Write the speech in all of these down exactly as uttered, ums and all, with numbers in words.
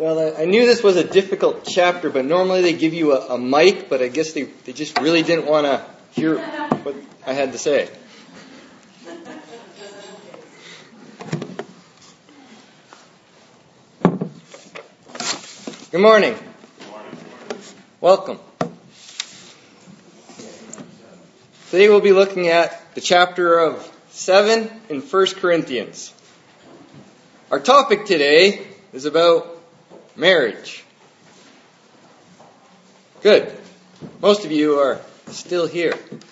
Well, I, I knew this was a difficult chapter, but normally they give you a, a mic, but I guess they, they just really didn't want to hear what I had to say. Good morning. Good morning. Welcome. Today we'll be looking at the chapter of seven in First Corinthians. Our topic today is about marriage. Good. Most of you are still here.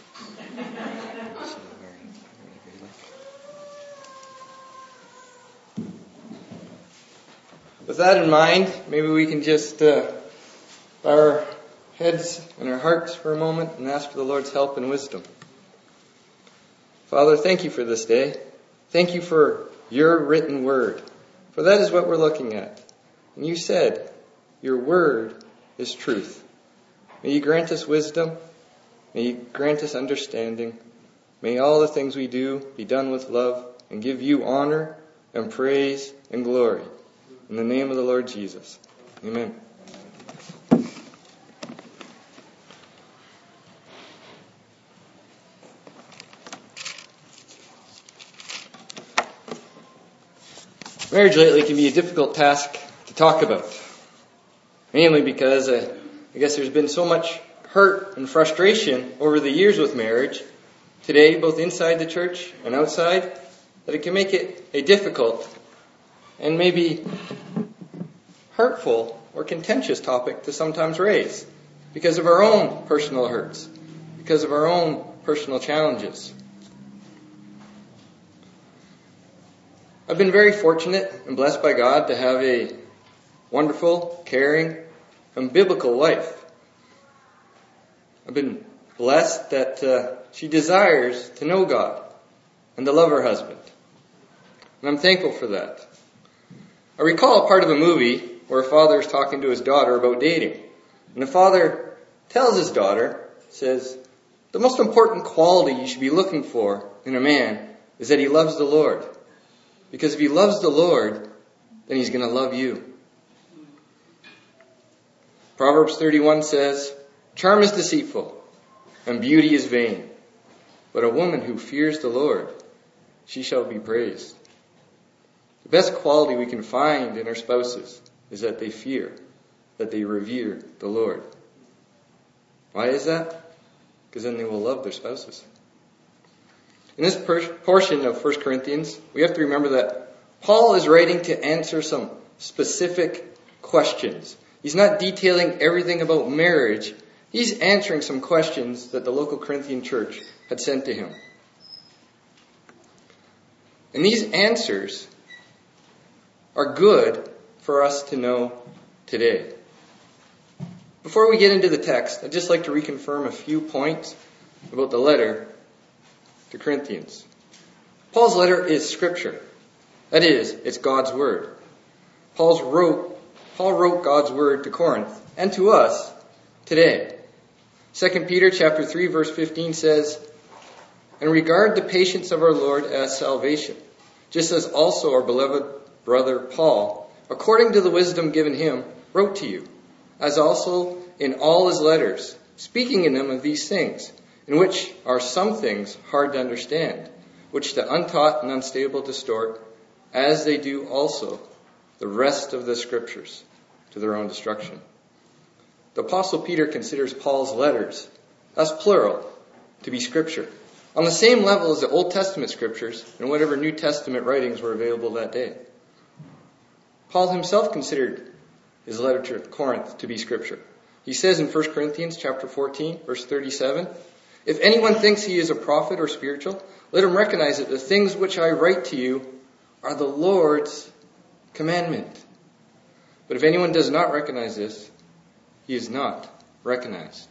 With that in mind, maybe we can just uh, bow our heads and our hearts for a moment and ask for the Lord's help and wisdom. Father, thank you for this day. Thank you for your written word, for that is what we're looking at. And you said, your word is truth. May you grant us wisdom. May you grant us understanding. May all the things we do be done with love and give you honor and praise and glory. In the name of the Lord Jesus. Amen. Marriage lately can be a difficult task to talk about. Mainly because uh, I guess there's been so much hurt and frustration over the years with marriage today, both inside the church and outside, that it can make it a difficult and maybe hurtful or contentious topic to sometimes raise because of our own personal hurts, because of our own personal challenges. I've been very fortunate and blessed by God to have a wonderful, caring, and biblical wife. I've been blessed that uh, she desires to know God and to love her husband. And I'm thankful for that. I recall a part of a movie where a father is talking to his daughter about dating. And the father tells his daughter, says, the most important quality you should be looking for in a man is that he loves the Lord. Because if he loves the Lord, then he's going to love you. Proverbs thirty-one says, charm is deceitful, and beauty is vain. But a woman who fears the Lord, she shall be praised. The best quality we can find in our spouses is that they fear, that they revere the Lord. Why is that? Because then they will love their spouses. In this per- portion of First Corinthians, we have to remember that Paul is writing to answer some specific questions. He's not detailing everything about marriage. He's answering some questions that the local Corinthian church had sent to him. And these answers are good for us to know today. Before we get into the text, I'd just like to reconfirm a few points about the letter to Corinthians. Paul's letter is scripture. That is, it's God's word. Paul's wrote, Paul wrote God's word to Corinth and to us today. Second Peter chapter three verse fifteen says, and regard the patience of our Lord as salvation, just as also our beloved brother Paul, according to the wisdom given him, wrote to you, as also in all his letters, speaking in them of these things, in which are some things hard to understand, which the untaught and unstable distort, as they do also the rest of the scriptures to their own destruction. The Apostle Peter considers Paul's letters, that's plural, to be scripture, on the same level as the Old Testament scriptures and whatever New Testament writings were available that day. Paul himself considered his letter to Corinth to be scripture. He says in First Corinthians chapter fourteen, verse thirty-seven, if anyone thinks he is a prophet or spiritual, let him recognize that the things which I write to you are the Lord's commandment. But if anyone does not recognize this, he is not recognized.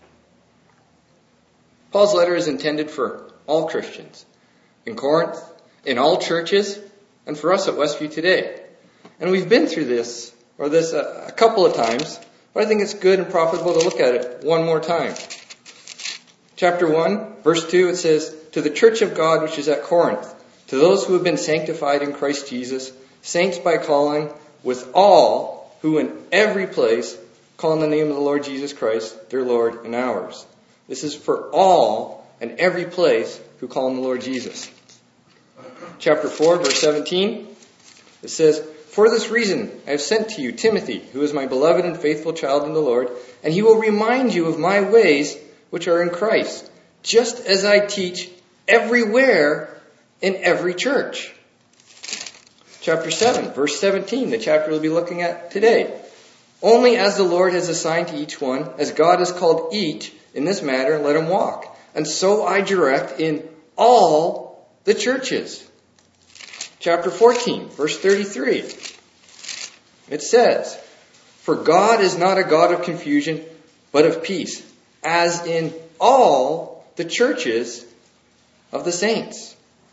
Paul's letter is intended for all Christians in Corinth, in all churches, and for us at Westview today. And we've been through this, or this a, a couple of times, but I think it's good and profitable to look at it one more time. Chapter one, verse two, it says, to the church of God which is at Corinth, to those who have been sanctified in Christ Jesus, saints by calling, with all who in every place call on the name of the Lord Jesus Christ, their Lord and ours. This is for all and every place who call on the Lord Jesus. Chapter four, verse seventeen, it says, "For this reason I have sent to you Timothy, who is my beloved and faithful child in the Lord, and he will remind you of my ways which are in Christ, just as I teach everywhere in every church." Chapter seven, verse seventeen, the chapter we'll be looking at today. "Only as the Lord has assigned to each one, as God has called each in this matter, let him walk. And so I direct in all the churches." Chapter fourteen, verse thirty-three. It says, "For God is not a God of confusion, but of peace, as in all the churches of the saints."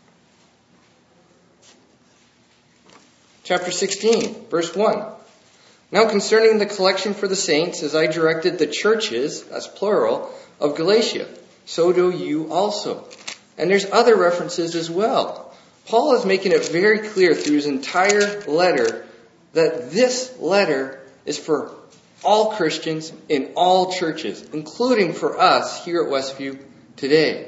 Chapter sixteen, verse one. "Now concerning the collection for the saints, as I directed the churches," that's plural, "of Galatia, so do you also." And there's other references as well. Paul is making it very clear through his entire letter that this letter is for all Christians in all churches, including for us here at Westview today.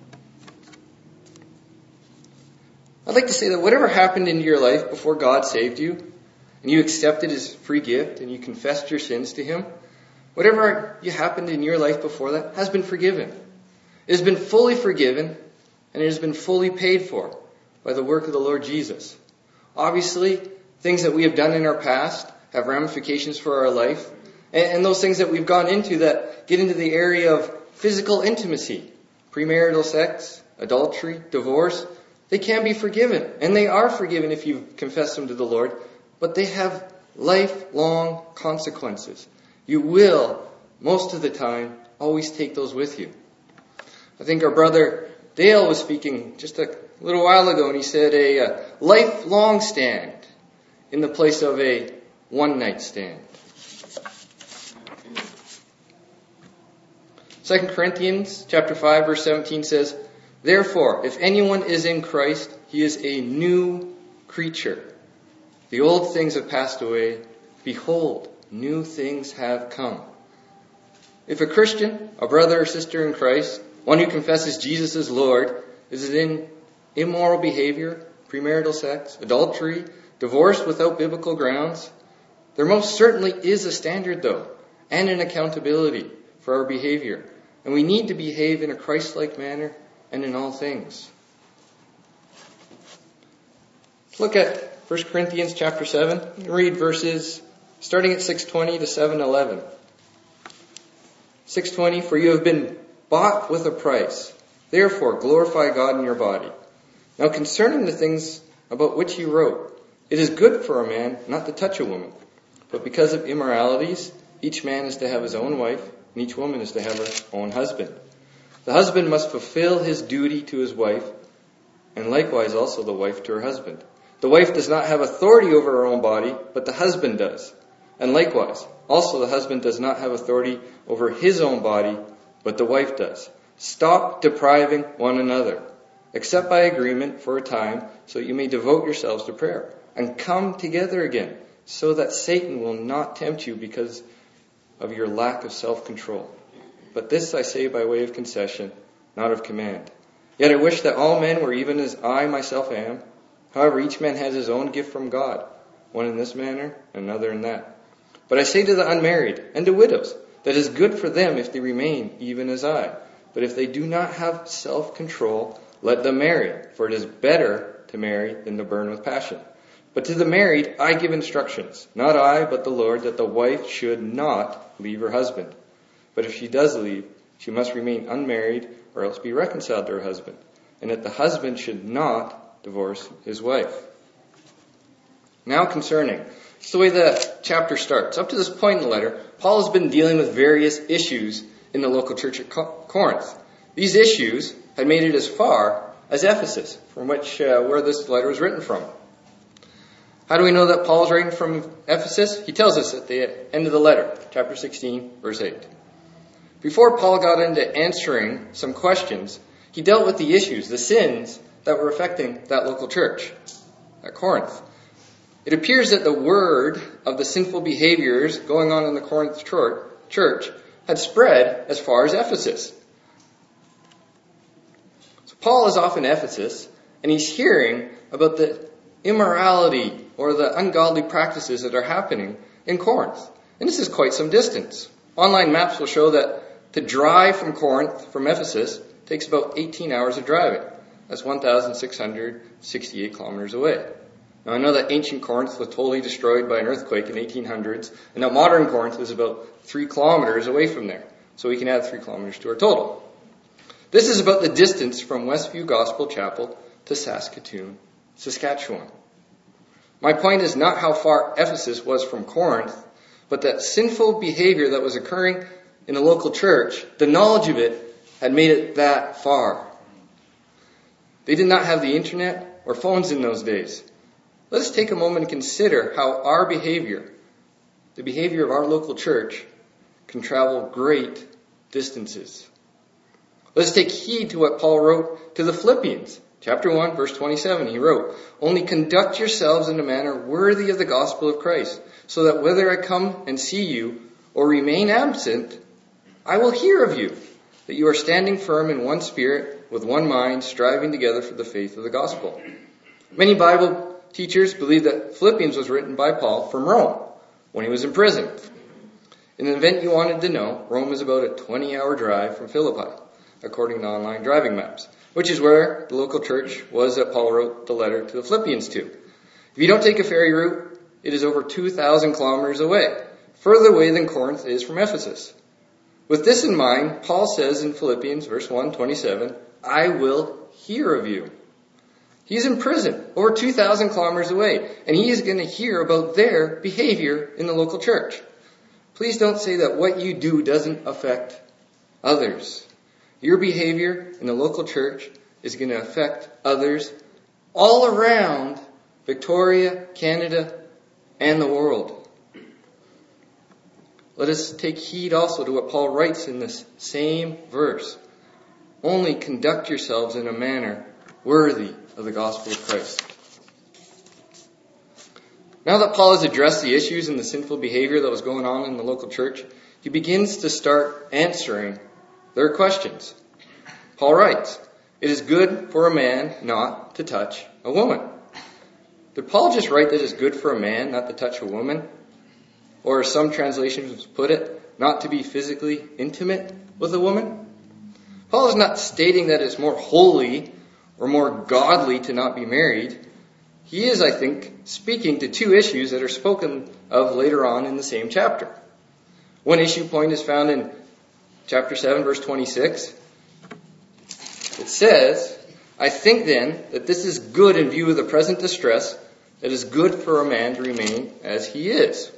I'd like to say that whatever happened in your life before God saved you, and you accepted his free gift, and you confessed your sins to him, whatever happened in your life before that has been forgiven. It has been fully forgiven, and it has been fully paid for by the work of the Lord Jesus. Obviously, things that we have done in our past have ramifications for our life, and those things that we've gone into that get into the area of physical intimacy, premarital sex, adultery, divorce, they can be forgiven, and they are forgiven if you confess them to the Lord, but they have lifelong consequences. You will, most of the time, always take those with you. I think our brother Dale was speaking just a little while ago, and he said a, a lifelong stand in the place of a one-night stand. Second Corinthians chapter five, verse seventeen says, "Therefore, if anyone is in Christ, he is a new creature. The old things have passed away. Behold, new things have come." If a Christian, a brother or sister in Christ, one who confesses Jesus as Lord, is in immoral behavior, premarital sex, adultery, divorce without biblical grounds, there most certainly is a standard, though, and an accountability for our behavior. And we need to behave in a Christ-like manner and in all things. Let's look at First Corinthians chapter seven and read verses starting at six twenty to seven eleven. six twenty, "For you have been bought with a price. Therefore glorify God in your body. Now concerning the things about which he wrote, it is good for a man not to touch a woman. But because of immoralities, each man is to have his own wife, and each woman is to have her own husband. The husband must fulfill his duty to his wife, and likewise also the wife to her husband. The wife does not have authority over her own body, but the husband does. And likewise, also the husband does not have authority over his own body, but the wife does. Stop depriving one another, except by agreement for a time, so that you may devote yourselves to prayer, and come together again, so that Satan will not tempt you because of your lack of self-control. But this I say by way of concession, not of command. Yet I wish that all men were even as I myself am. However, each man has his own gift from God, one in this manner, another in that. But I say to the unmarried and to widows, that it is good for them if they remain even as I. But if they do not have self-control, let them marry, for it is better to marry than to burn with passion. But to the married I give instructions, not I, but the Lord, that the wife should not leave her husband. But if she does leave, she must remain unmarried or else be reconciled to her husband, and that the husband should not divorce his wife." Now concerning, it's the way the chapter starts. Up to this point in the letter, Paul has been dealing with various issues in the local church at Corinth. These issues had made it as far as Ephesus, from which uh, where this letter was written from. How do we know that Paul is writing from Ephesus? He tells us at the end of the letter, chapter sixteen, verse eight. Before Paul got into answering some questions, he dealt with the issues, the sins that were affecting that local church at Corinth. It appears that the word of the sinful behaviors going on in the Corinth church had spread as far as Ephesus. So Paul is off in Ephesus, and he's hearing about the immorality or the ungodly practices that are happening in Corinth. And this is quite some distance. Online maps will show that to drive from Corinth, from Ephesus, takes about eighteen hours of driving. That's one thousand six hundred sixty-eight kilometers away. Now I know that ancient Corinth was totally destroyed by an earthquake in eighteen hundreds, and now modern Corinth is about three kilometers away from there. So we can add three kilometers to our total. This is about the distance from Westview Gospel Chapel to Saskatoon, Saskatchewan. My point is not how far Ephesus was from Corinth, but that sinful behavior that was occurring in the local church, the knowledge of it had made it that far. They did not have the internet or phones in those days. Let us take a moment and consider how our behavior, the behavior of our local church, can travel great distances. Let us take heed to what Paul wrote to the Philippians. Chapter one, verse twenty-seven, he wrote, "Only conduct yourselves in a manner worthy of the gospel of Christ, so that whether I come and see you or remain absent, I will hear of you, that you are standing firm in one spirit, with one mind, striving together for the faith of the gospel." Many Bible teachers believe that Philippians was written by Paul from Rome, when he was in prison. In the event you wanted to know, Rome is about a twenty-hour drive from Philippi, according to online driving maps, which is where the local church was that Paul wrote the letter to the Philippians to. If you don't take a ferry route, it is over two thousand kilometers away, further away than Corinth is from Ephesus. With this in mind, Paul says in Philippians, verse one, twenty-seven, "I will hear of you." He's in prison, over two thousand kilometers away, and he is going to hear about their behavior in the local church. Please don't say that what you do doesn't affect others. Your behavior in the local church is going to affect others all around Victoria, Canada, and the world. Let us take heed also to what Paul writes in this same verse. Only conduct yourselves in a manner worthy of the gospel of Christ. Now that Paul has addressed the issues and the sinful behavior that was going on in the local church, he begins to start answering their questions. Paul writes, "It is good for a man not to touch a woman." Did Paul just write that it's good for a man not to touch a woman? Or as some translations put it, not to be physically intimate with a woman? Paul is not stating that it's more holy or more godly to not be married. He is, I think, speaking to two issues that are spoken of later on in the same chapter. One issue point is found in chapter seven, verse twenty-six. It says, "I think then that this is good in view of the present distress, that it is good for a man to remain as he is."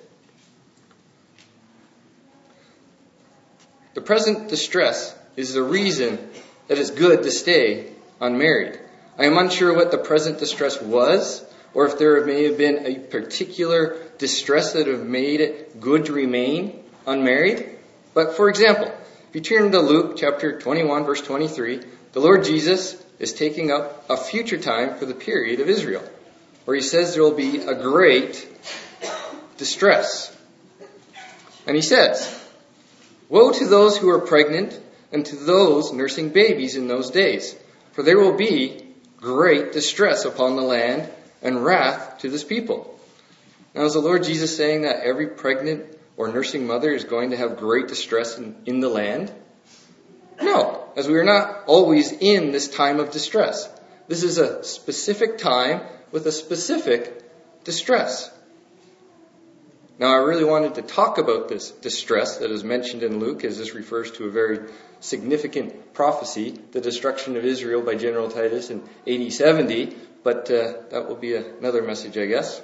The present distress is the reason that it's good to stay unmarried. I am unsure what the present distress was, or if there may have been a particular distress that have made it good to remain unmarried. But for example, if you turn to Luke chapter twenty-one, verse twenty-three, the Lord Jesus is taking up a future time for the period of Israel, where he says there will be a great distress. And he says, "Woe to those who are pregnant and to those nursing babies in those days, for there will be great distress upon the land and wrath to this people." Now, is the Lord Jesus saying that every pregnant or nursing mother is going to have great distress in, in the land? No, as we are not always in this time of distress. This is a specific time with a specific distress. Now, I really wanted to talk about this distress that is mentioned in Luke, as this refers to a very significant prophecy, the destruction of Israel by General Titus in A D seventy, but uh, that will be another message, I guess.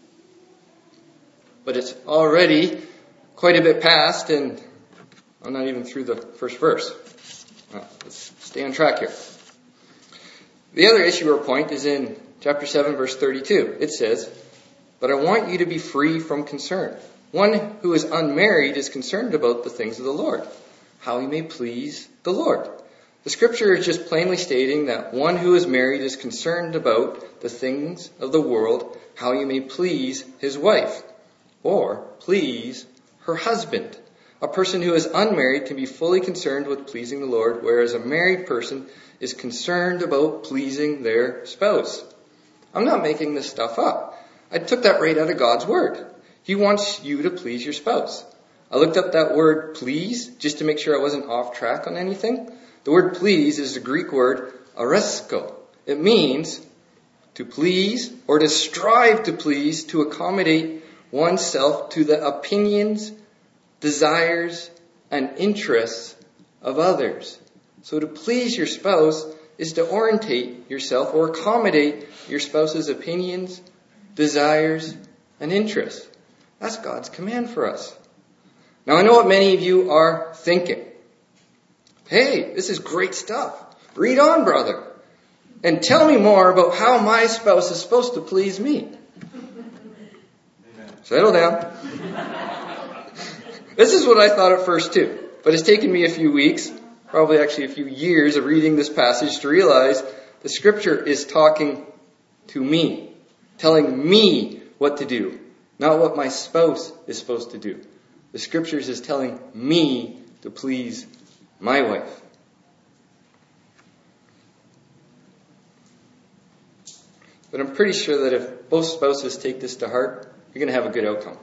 But it's already quite a bit past, and I'm not even through the first verse. Well, let's stay on track here. The other issue or point is in chapter seven, verse thirty-two. It says, "But I want you to be free from concern. One who is unmarried is concerned about the things of the Lord, how he may please the Lord. The scripture is just plainly stating that one who is married is concerned about the things of the world, how he may please his wife, or please her husband. A person who is unmarried can be fully concerned with pleasing the Lord, whereas a married person is concerned about pleasing their spouse. I'm not making this stuff up. I took that right out of God's word. He wants you to please your spouse. I looked up that word please just to make sure I wasn't off track on anything. The word please is the Greek word aresko. It means to please or to strive to please, to accommodate oneself to the opinions, desires, and interests of others. So to please your spouse is to orientate yourself or accommodate your spouse's opinions, desires, and interests. That's God's command for us. Now I know what many of you are thinking. Hey, this is great stuff. Read on, brother. And tell me more about how my spouse is supposed to please me. Amen. Settle down. This is what I thought at first too. But it's taken me a few weeks, probably actually a few years of reading this passage to realize the scripture is talking to me, telling me what to do, not what my spouse is supposed to do. The scriptures is telling me to please my wife. But I'm pretty sure that if both spouses take this to heart, you're going to have a good outcome.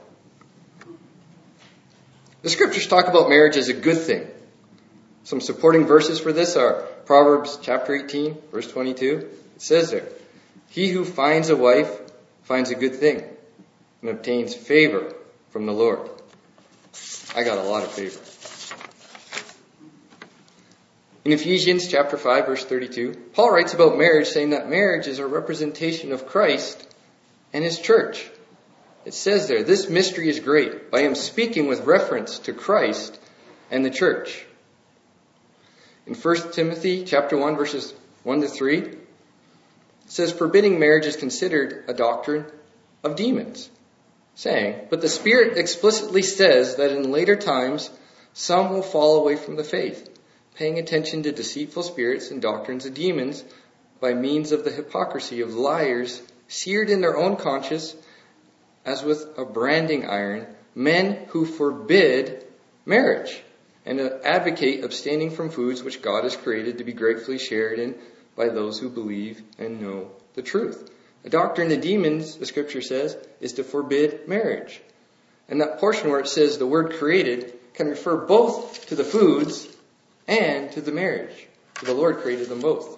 The scriptures talk about marriage as a good thing. Some supporting verses for this are Proverbs chapter eighteen, verse twenty-two. It says there, "He who finds a wife finds a good thing and obtains favor from the Lord." I got a lot of favor. In Ephesians chapter five, verse thirty-two, Paul writes about marriage, saying that marriage is a representation of Christ and his church. It says there, "This mystery is great." By him speaking with reference to Christ and the church. In First Timothy chapter one, verses one to three, it says, "Forbidding marriage is considered a doctrine of demons," saying, "But the Spirit explicitly says that in later times some will fall away from the faith, paying attention to deceitful spirits and doctrines of demons by means of the hypocrisy of liars, seared in their own conscience as with a branding iron, men who forbid marriage and advocate abstaining from foods which God has created to be gratefully shared in by those who believe and know the truth." The doctrine of demons, the scripture says, is to forbid marriage. And that portion where it says the word created can refer both to the foods and to the marriage. For the Lord created them both.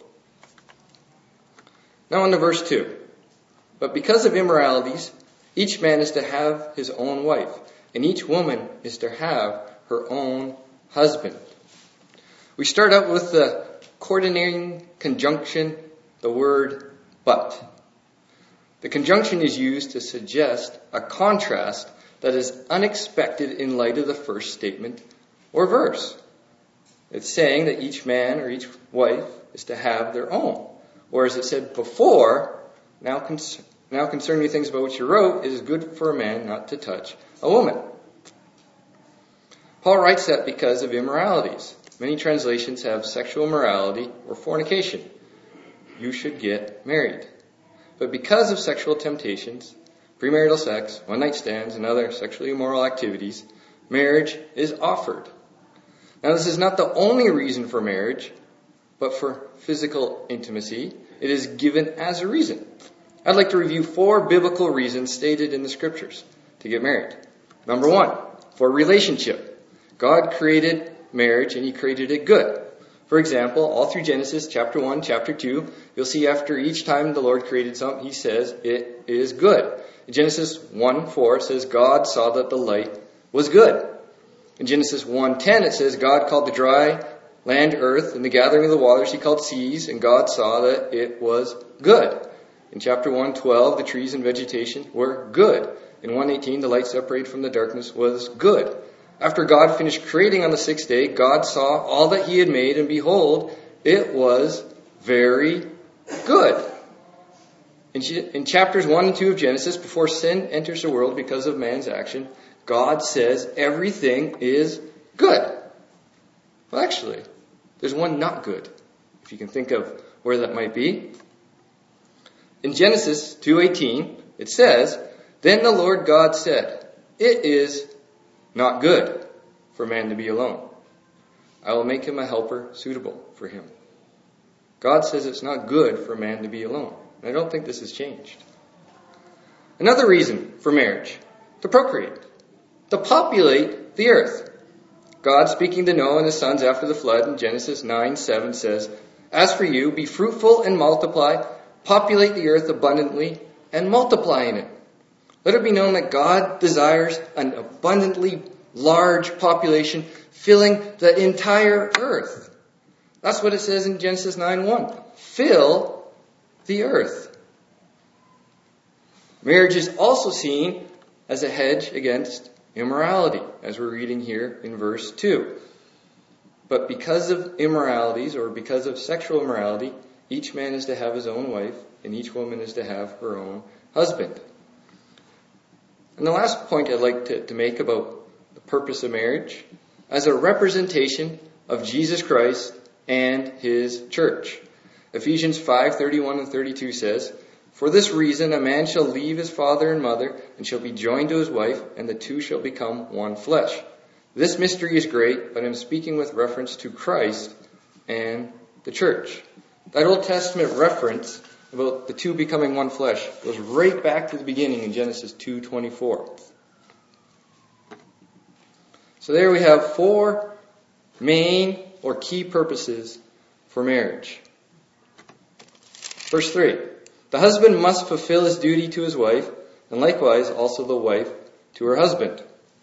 Now on to verse two. "But because of immoralities, each man is to have his own wife, and each woman is to have her own husband." We start out with the coordinating conjunction, the word but. The conjunction is used to suggest a contrast that is unexpected in light of the first statement or verse. It's saying that each man or each wife is to have their own. Or as it said before, now, con- now concerning the things about which you wrote, it is good for a man not to touch a woman. Paul writes that because of immoralities. Many translations have sexual immorality or fornication. You should get married. But because of sexual temptations, premarital sex, one-night stands, and other sexually immoral activities, marriage is offered. Now, this is not the only reason for marriage, but for physical intimacy, it is given as a reason. I'd like to review four biblical reasons stated in the scriptures to get married. Number one, for relationship. God created marriage and he created it good. For example, all through Genesis chapter one, chapter two, you'll see after each time the Lord created something, he says it is good. In Genesis one four, it says God saw that the light was good. In Genesis one ten, it says God called the dry land earth, and the gathering of the waters he called seas, and God saw that it was good. In chapter one twelve, the trees and vegetation were good. In one eighteen, the light separated from the darkness was good. After God finished creating on the sixth day, God saw all that he had made, and behold, it was very good. In, in chapters one and two of Genesis, before sin enters the world because of man's action, God says everything is good. Well, actually, There's one not good, if you can think of where that might be. In Genesis two eighteen, it says, "Then the Lord God said, 'It is not good for man to be alone. I will make him a helper suitable for him.'" God says it's not good for man to be alone. And I don't think this has changed. Another reason for marriage: to procreate, to populate the earth. God, speaking to Noah and his sons after the flood in Genesis nine seven, says, "As for you, be fruitful and multiply, populate the earth abundantly and multiply in it." Let it be known that God desires an abundantly large population filling the entire earth. That's what it says in Genesis nine one. Fill the earth. Marriage is also seen as a hedge against immorality, as we're reading here in verse two. But because of immoralities, or because of sexual immorality, each man is to have his own wife, and each woman is to have her own husband. And the last point I'd like to, to make about the purpose of marriage, as a representation of Jesus Christ and his church. Ephesians five thirty-one and thirty-two says, "For this reason a man shall leave his father and mother, and shall be joined to his wife, and the two shall become one flesh." This mystery is great, but I'm speaking with reference to Christ and the church. That Old Testament reference about the two becoming one flesh goes right back to the beginning in Genesis two twenty-four. So there we have four main or key purposes for marriage. Verse three. The husband must fulfill his duty to his wife, and likewise also the wife to her husband.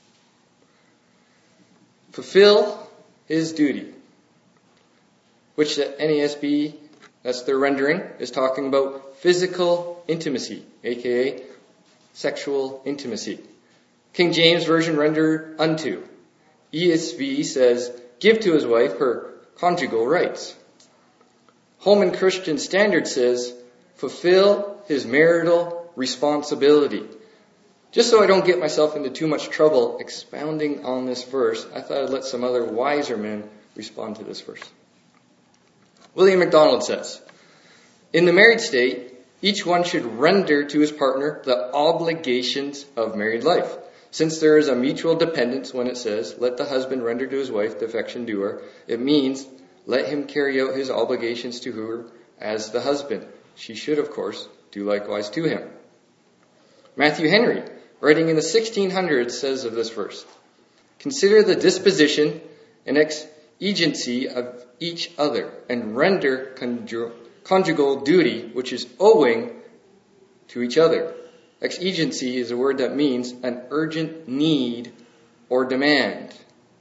Fulfill his duty, which the N A S B, that's their rendering, is talking about physical intimacy, aka sexual intimacy. King James Version rendered unto. E S V says, give to his wife her conjugal rights. Holman Christian Standard says, fulfill his marital responsibility. Just so I don't get myself into too much trouble expounding on this verse, I thought I'd let some other wiser men respond to this verse. William MacDonald says, in the married state, each one should render to his partner the obligations of married life. Since there is a mutual dependence when it says, let the husband render to his wife the affection due her, it means let him carry out his obligations to her as the husband. She should, of course, do likewise to him. Matthew Henry, writing in the sixteen hundreds, says of this verse, consider the disposition and exigency of each other, and render conju- conjugal duty which is owing to each other. Exigency is a word that means an urgent need or demand.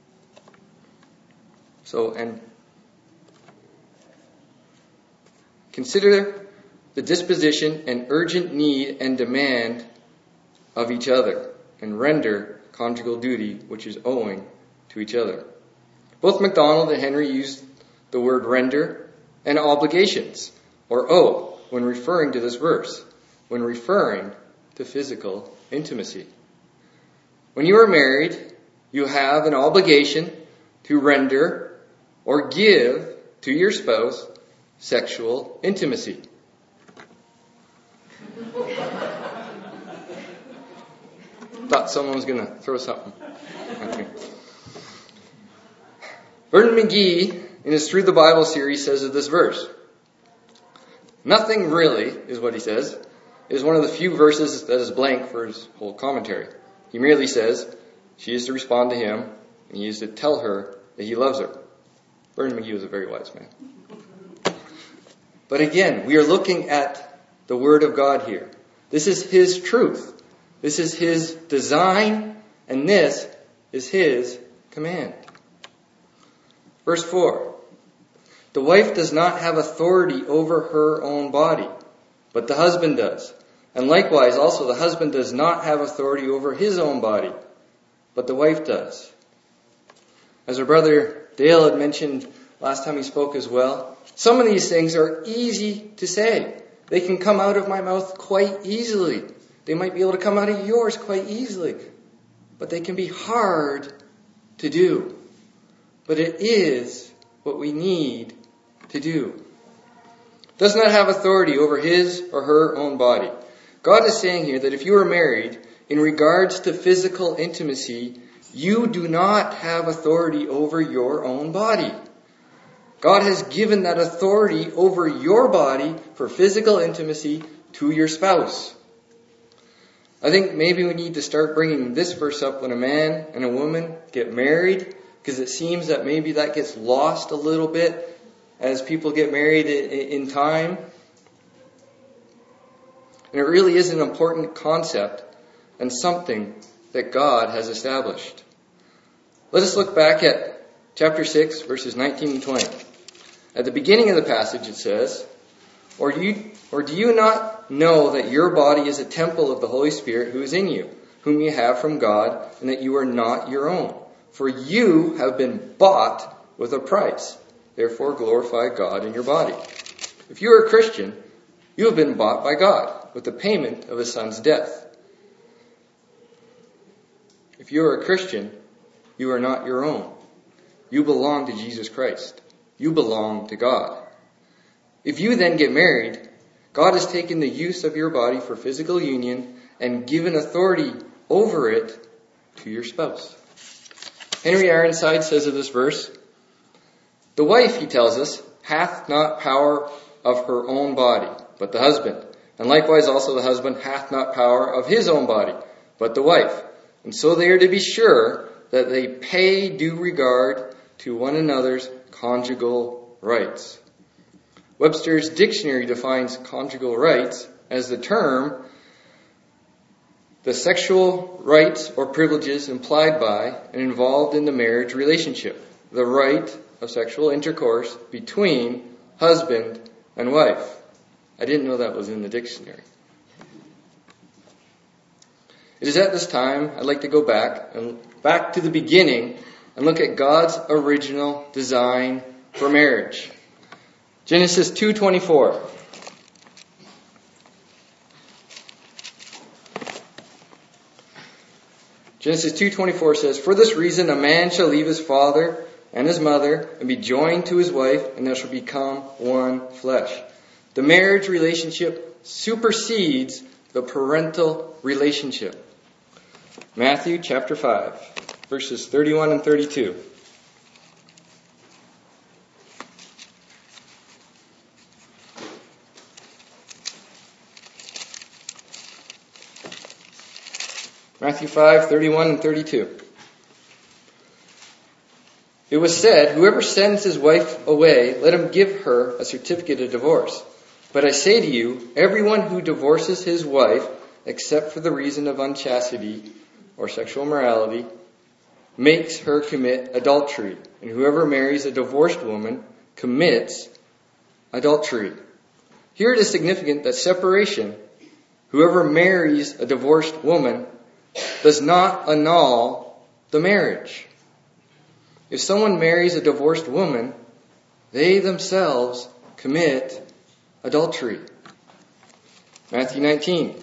So, and consider the disposition and urgent need and demand of each other, and render conjugal duty which is owing to each other. Both MacDonald and Henry used the word render and obligations, or owe, when referring to this verse, when referring to physical intimacy. When you are married, you have an obligation to render or give to your spouse sexual intimacy. Thought someone was going to throw something. Okay. Vernon McGee, in his Through the Bible series, says of this verse, nothing really, is what he says, is one of the few verses that is blank for his whole commentary. He merely says she is to respond to him, and he is to tell her that he loves her. Vernon McGee was a very wise man. But again, we are looking at the Word of God here. This is His truth. This is His design, and this is His command. Verse four. The wife does not have authority over her own body, but the husband does. And likewise, also the husband does not have authority over his own body, but the wife does. As our brother Dale had mentioned last time he spoke as well, some of these things are easy to say. They can come out of my mouth quite easily. They might be able to come out of yours quite easily. But they can be hard to do. But it is what we need to do. Does not have authority over his or her own body. God is saying here that if you are married, in regards to physical intimacy, you do not have authority over your own body. God has given that authority over your body for physical intimacy to your spouse. I think maybe we need to start bringing this verse up when a man and a woman get married, because it seems that maybe that gets lost a little bit as people get married in time. And it really is an important concept and something that God has established. Let us look back at chapter six, verses nineteen and twenty. At the beginning of the passage it says, Or do you, or do you not know that your body is a temple of the Holy Spirit who is in you, whom you have from God, and that you are not your own? For you have been bought with a price. Therefore glorify God in your body. If you are a Christian, you have been bought by God with the payment of his Son's death. If you are a Christian, you are not your own. You belong to Jesus Christ. You belong to God. If you then get married, God has taken the use of your body for physical union and given authority over it to your spouse. Henry Ironside says of this verse, The wife, he tells us, hath not power of her own body, but the husband. And likewise also the husband hath not power of his own body, but the wife. And so they are to be sure that they pay due regard to one another's conjugal rights. Webster's dictionary defines conjugal rights as the term, the sexual rights or privileges implied by and involved in the marriage relationship. The right of sexual intercourse between husband and wife. I didn't know that was in the dictionary. It is at this time I'd like to go back and back to the beginning and look at God's original design for marriage. Genesis two twenty-four. Genesis two twenty-four says, For this reason a man shall leave his father and his mother and be joined to his wife, and they shall become one flesh. The marriage relationship supersedes the parental relationship. Matthew chapter five, verses thirty-one and thirty-two. Matthew five, thirty-one and thirty-two. It was said, Whoever sends his wife away, let him give her a certificate of divorce. But I say to you, everyone who divorces his wife, except for the reason of unchastity or sexual immorality, makes her commit adultery. And whoever marries a divorced woman commits adultery. Here it is significant that separation, whoever marries a divorced woman, does not annul the marriage. If someone marries a divorced woman, they themselves commit adultery. Matthew nineteen,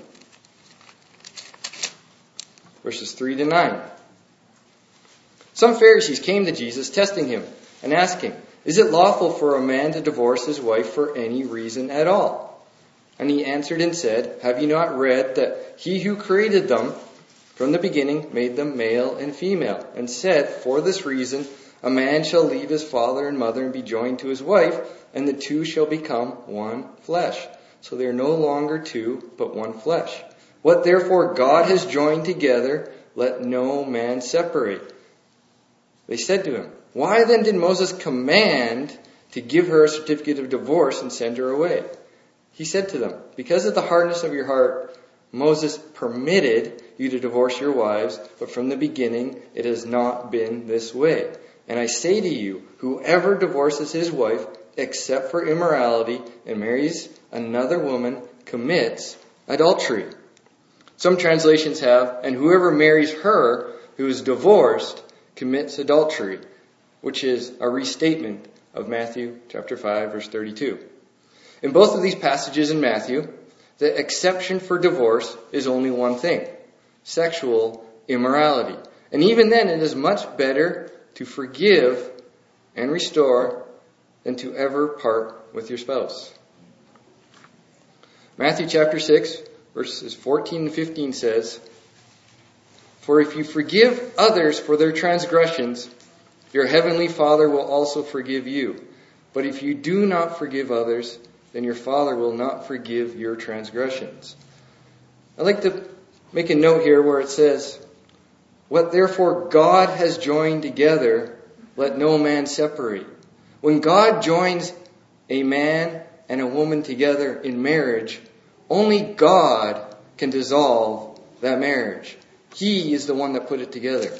verses three to nine. Some Pharisees came to Jesus, testing him and asking, Is it lawful for a man to divorce his wife for any reason at all? And he answered and said, Have you not read that he who created them from the beginning made them male and female, and said, For this reason a man shall leave his father and mother and be joined to his wife, and the two shall become one flesh. So they are no longer two, but one flesh. What therefore God has joined together, let no man separate. They said to him, Why then did Moses command to give her a certificate of divorce and send her away? He said to them, Because of the hardness of your heart, Moses permitted you to divorce your wives, but from the beginning it has not been this way. And I say to you, whoever divorces his wife, except for immorality, and marries another woman, commits adultery. Some translations have, and whoever marries her who is divorced commits adultery, which is a restatement of Matthew chapter five, verse thirty-two. In both of these passages in Matthew, the exception for divorce is only one thing: sexual immorality. And even then, it is much better to forgive and restore than to ever part with your spouse. Matthew chapter six, verses fourteen and fifteen says, "For if you forgive others for their transgressions, your heavenly Father will also forgive you. But if you do not forgive others, then your Father will not forgive your transgressions." I'd like to make a note here where it says, "What therefore God has joined together, let no man separate." When God joins a man and a woman together in marriage, only God can dissolve that marriage. He is the one that put it together.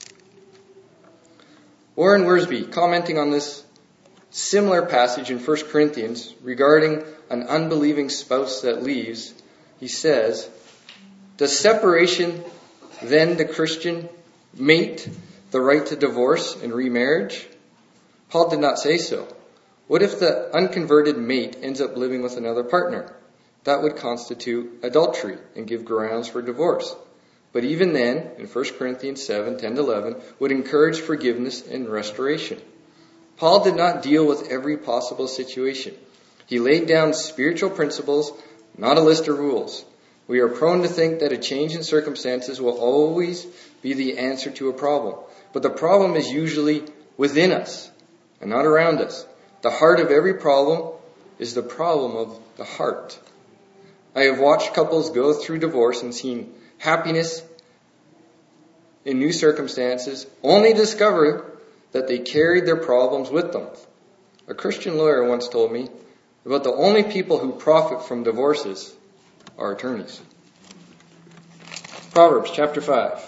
Warren Wiersbe, commenting on this similar passage in First Corinthians regarding an unbelieving spouse that leaves, he says, "Does separation then the Christian mate the right to divorce and remarriage? Paul did not say so. What if the unconverted mate ends up living with another partner? That would constitute adultery and give grounds for divorce. But even then, in First Corinthians seven, ten to eleven, would encourage forgiveness and restoration." Paul did not deal with every possible situation. He laid down spiritual principles, not a list of rules. We are prone to think that a change in circumstances will always be the answer to a problem. But the problem is usually within us and not around us. The heart of every problem is the problem of the heart. I have watched couples go through divorce and seen happiness in new circumstances, only to discover that they carried their problems with them. A Christian lawyer once told me about the only people who profit from divorces are attorneys. Proverbs chapter five.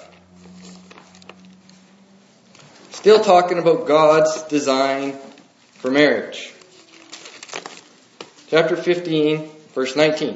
Still talking about God's design for marriage. Chapter fifteen, verse nineteen.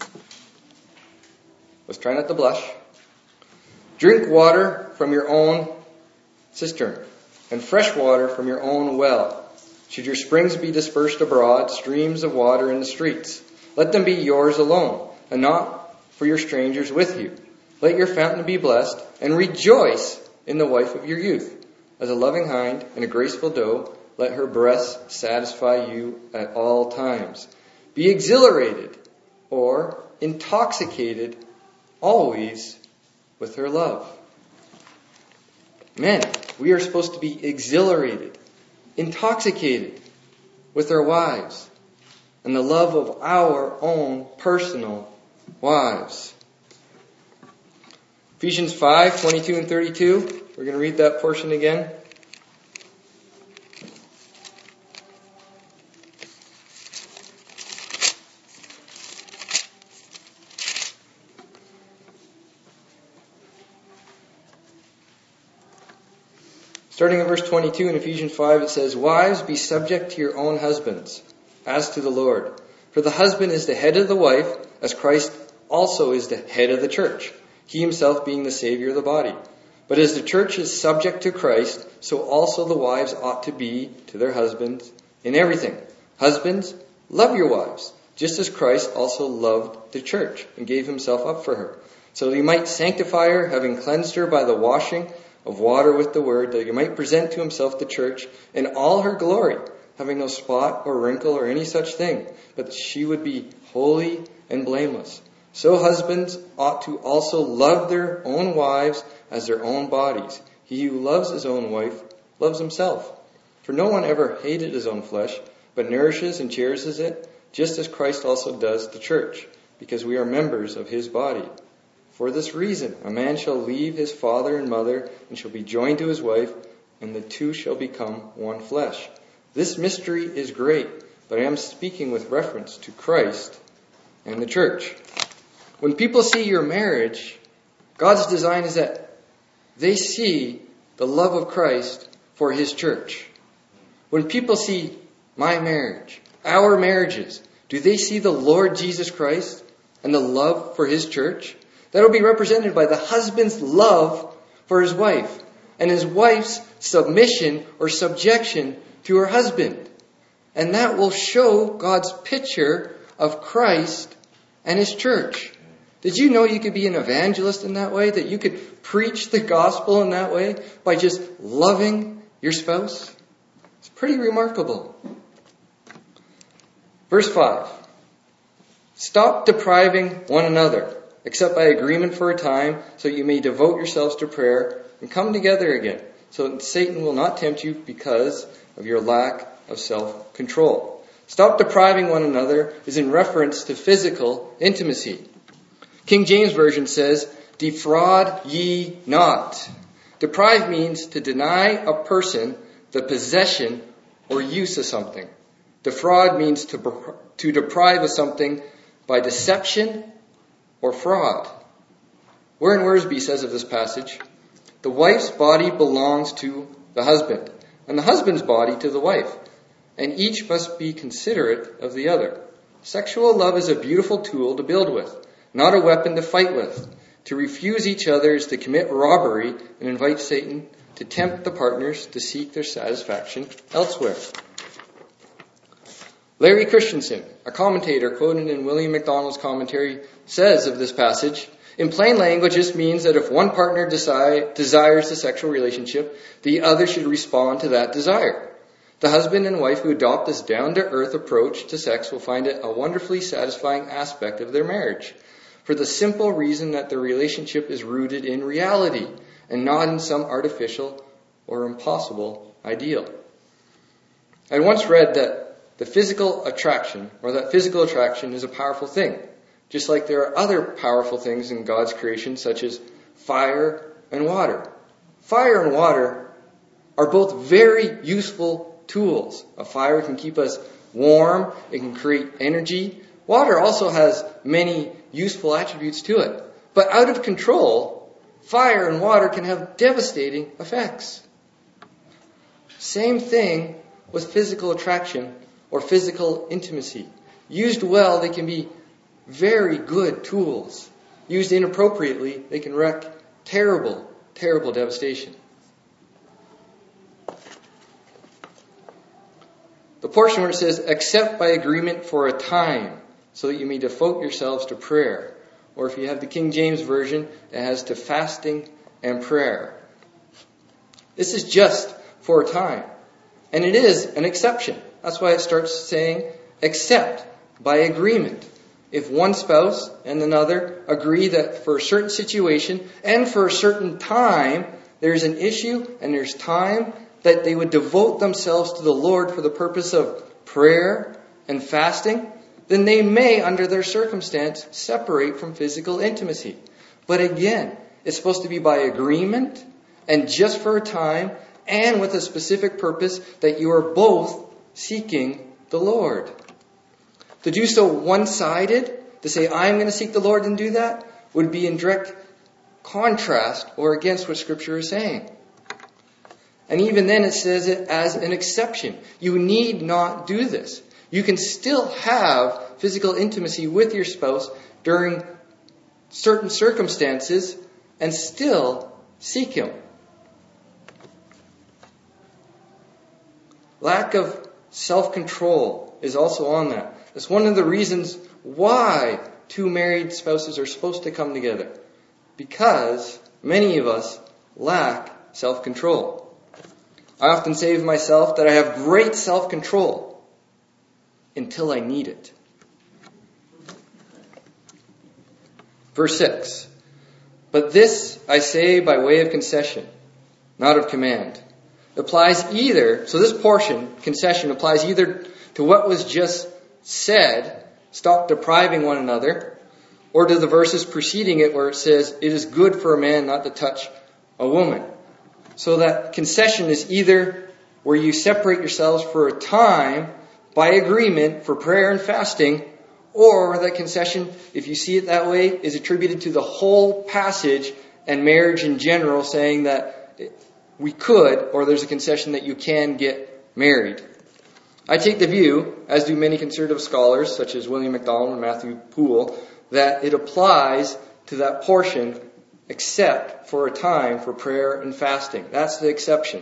Let's try not to blush. "Drink water from your own cistern, and fresh water from your own well. Should your springs be dispersed abroad, streams of water in the streets, let them be yours alone, and not for your strangers with you. Let your fountain be blessed, and rejoice in the wife of your youth. As a loving hind and a graceful doe, let her breasts satisfy you at all times. Be exhilarated," or intoxicated, "always with her love." Men, we are supposed to be exhilarated, intoxicated with our wives and the love of our own personal wives. Ephesians five, twenty-two and thirty-two. We're going to read that portion again. Starting at verse twenty-two in Ephesians five, it says, "Wives, be subject to your own husbands, as to the Lord. For the husband is the head of the wife, as Christ also is the head of the church, he himself being the Savior of the body. But as the church is subject to Christ, so also the wives ought to be to their husbands in everything. Husbands, love your wives, just as Christ also loved the church and gave himself up for her, so that he might sanctify her, having cleansed her by the washing of water with the word, that he might present to himself the church in all her glory, having no spot or wrinkle or any such thing, but that she would be holy and blameless. So husbands ought to also love their own wives as their own bodies. He who loves his own wife loves himself. For no one ever hated his own flesh, but nourishes and cherishes it, just as Christ also does the church, because we are members of his body. For this reason, a man shall leave his father and mother, and shall be joined to his wife, and the two shall become one flesh. This mystery is great, but I am speaking with reference to Christ and the church." When people see your marriage, God's design is that they see the love of Christ for his church. When people see my marriage, our marriages, do they see the Lord Jesus Christ and the love for his church? That will be represented by the husband's love for his wife and his wife's submission or subjection to her husband. And that will show God's picture of Christ and his church. Did you know you could be an evangelist in that way? That you could preach the gospel in that way by just loving your spouse? It's pretty remarkable. Verse five. Stop depriving one another, except by agreement for a time, so you may devote yourselves to prayer and come together again, so that Satan will not tempt you because of your lack of self-control. Stop depriving one another is in reference to physical intimacy. King James Version says, defraud ye not. Deprive means to deny a person the possession or use of something. Defraud means to, to deprive of something by deception or fraud. Warren Wiersbe says of this passage, the wife's body belongs to the husband, and the husband's body to the wife, and each must be considerate of the other. Sexual love is a beautiful tool to build with, not a weapon to fight with. To refuse each other is to commit robbery and invite Satan to tempt the partners to seek their satisfaction elsewhere. Larry Christensen, a commentator quoted in William MacDonald's commentary, says of this passage, in plain language, this means that if one partner decide, desires the sexual relationship, the other should respond to that desire. The husband and wife who adopt this down-to-earth approach to sex will find it a wonderfully satisfying aspect of their marriage, for the simple reason that the relationship is rooted in reality and not in some artificial or impossible ideal. I once read that the physical attraction, or that physical attraction is a powerful thing, just like there are other powerful things in God's creation, such as fire and water. Fire and water are both very useful tools. A fire can keep us warm, it can create energy. Water also has many useful attributes to it. But out of control, fire and water can have devastating effects. Same thing with physical attraction or physical intimacy. Used well, they can be very good tools. Used inappropriately, they can wreak terrible, terrible devastation. The portion where it says, except by agreement for a time, so that you may devote yourselves to prayer. Or if you have the King James Version, it has to fasting and prayer. This is just for a time. And it is an exception. That's why it starts saying, except by agreement. If one spouse and another agree that for a certain situation and for a certain time, there's an issue and there's time that they would devote themselves to the Lord for the purpose of prayer and fasting, then they may, under their circumstance, separate from physical intimacy. But again, it's supposed to be by agreement and just for a time and with a specific purpose that you are both seeking the Lord. To do so one-sided, to say, I'm going to seek the Lord and do that, would be in direct contrast or against what Scripture is saying. And even then it says it as an exception. You need not do this. You can still have physical intimacy with your spouse during certain circumstances and still seek Him. Lack of self-control is also on that. It's one of the reasons why two married spouses are supposed to come together. Because many of us lack self-control. I often say of myself that I have great self-control until I need it. Verse six. But this I say by way of concession, not of command. Applies either, so this portion, concession, applies either to what was just said, stop depriving one another, or to the verses preceding it where it says, it is good for a man not to touch a woman. So that concession is either where you separate yourselves for a time by agreement for prayer and fasting, or that concession, if you see it that way, is attributed to the whole passage and marriage in general, saying that we could, or there's a concession that you can get married. I take the view, as do many conservative scholars, such as William MacDonald and Matthew Poole, that it applies to that portion except for a time for prayer and fasting. That's the exception.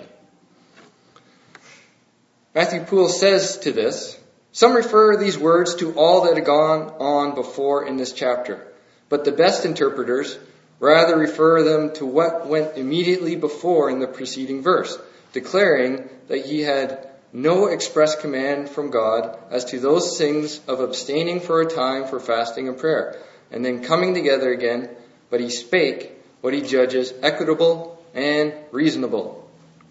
Matthew Poole says to this, some refer these words to all that had gone on before in this chapter, but the best interpreters rather refer them to what went immediately before in the preceding verse, declaring that he had no express command from God as to those things of abstaining for a time for fasting and prayer, and then coming together again, but he spake what he judges equitable and reasonable.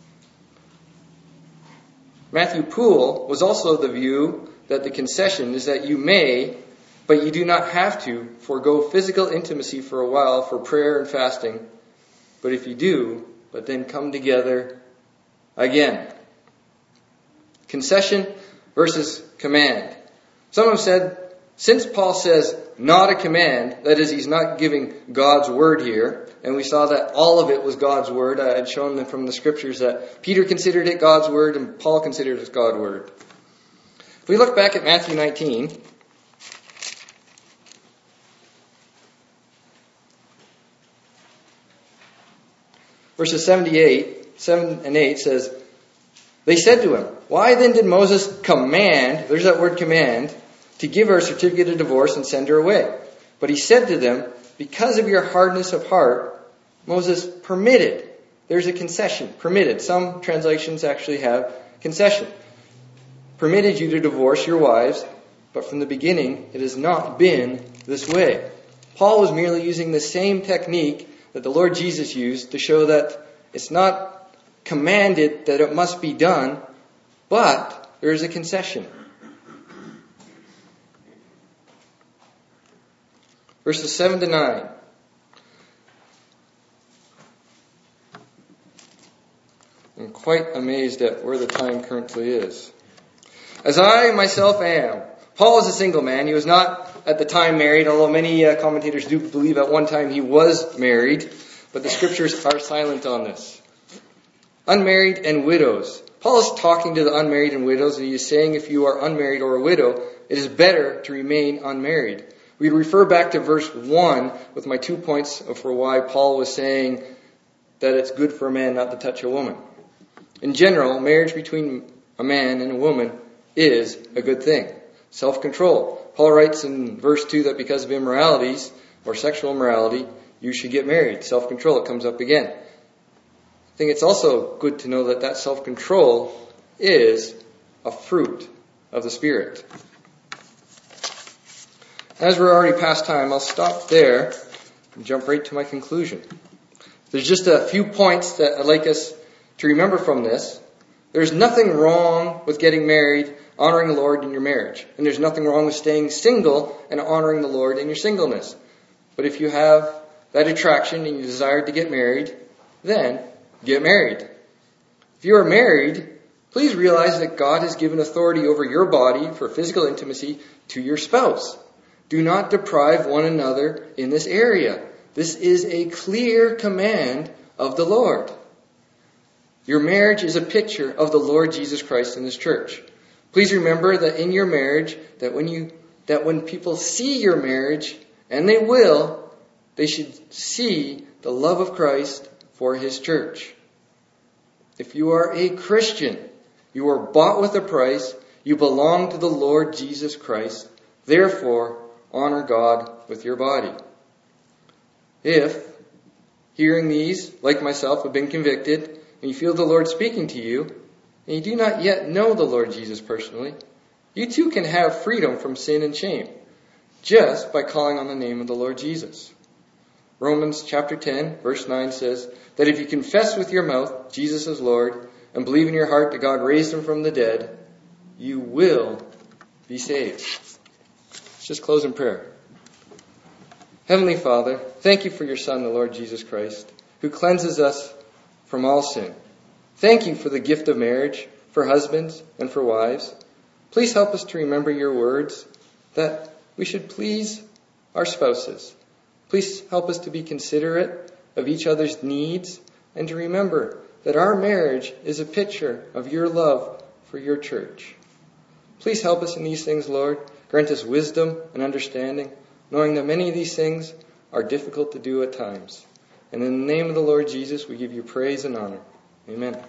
Matthew Poole was also of the view that the concession is that you may, but you do not have to, forego physical intimacy for a while for prayer and fasting, but if you do, but then come together again. Concession versus command. Some have said, since Paul says not a command, that is, he's not giving God's word here, and we saw that all of it was God's word. I had shown them from the scriptures that Peter considered it God's word and Paul considered it God's word. If we look back at Matthew nineteen, verses seventy-eight, seven and eight says, they said to him, why then did Moses command, there's that word command, to give her a certificate of divorce and send her away? But he said to them, because of your hardness of heart, Moses permitted. There's a concession, permitted. Some translations actually have concession. Permitted you to divorce your wives, but from the beginning it has not been this way. Paul was merely using the same technique that the Lord Jesus used to show that it's not commanded that it must be done, but there is a concession. Verses seven to nine. I'm quite amazed at where the time currently is. As I myself am. Paul was a single man. He was not at the time married, although many uh, commentators do believe at one time he was married. But the scriptures are silent on this. Unmarried and widows. Paul is talking to the unmarried and widows, and he is saying if you are unmarried or a widow, it is better to remain unmarried. We refer back to verse one with my two points for why Paul was saying that it's good for a man not to touch a woman. In general, marriage between a man and a woman is a good thing. Self-control. Paul writes in verse two that because of immoralities or sexual immorality, you should get married. Self-control, it comes up again. I think it's also good to know that that self-control is a fruit of the Spirit. As we're already past time, I'll stop there and jump right to my conclusion. There's just a few points that I'd like us to remember from this. There's nothing wrong with getting married, honoring the Lord in your marriage. And there's nothing wrong with staying single and honoring the Lord in your singleness. But if you have that attraction and you desire to get married, then get married. If you are married, please realize that God has given authority over your body for physical intimacy to your spouse. Do not deprive one another in this area. This is a clear command of the Lord. Your marriage is a picture of the Lord Jesus Christ and His church. Please remember that in your marriage, that when you, that when people see your marriage, and they will, they should see the love of Christ for His church. If you are a Christian, you are bought with a price, you belong to the Lord Jesus Christ, therefore honor God with your body. If, hearing these, like myself, have been convicted, and you feel the Lord speaking to you, and you do not yet know the Lord Jesus personally, you too can have freedom from sin and shame, just by calling on the name of the Lord Jesus. Romans chapter ten, verse nine says that if you confess with your mouth Jesus is Lord and believe in your heart that God raised Him from the dead, you will be saved. Let's just close in prayer. Heavenly Father, thank you for your Son, the Lord Jesus Christ, who cleanses us from all sin. Thank you for the gift of marriage, for husbands and for wives. Please help us to remember your words, that we should please our spouses. Please help us to be considerate of each other's needs and to remember that our marriage is a picture of your love for your church. Please help us in these things, Lord. Grant us wisdom and understanding, knowing that many of these things are difficult to do at times. And in the name of the Lord Jesus, we give you praise and honor. Amen.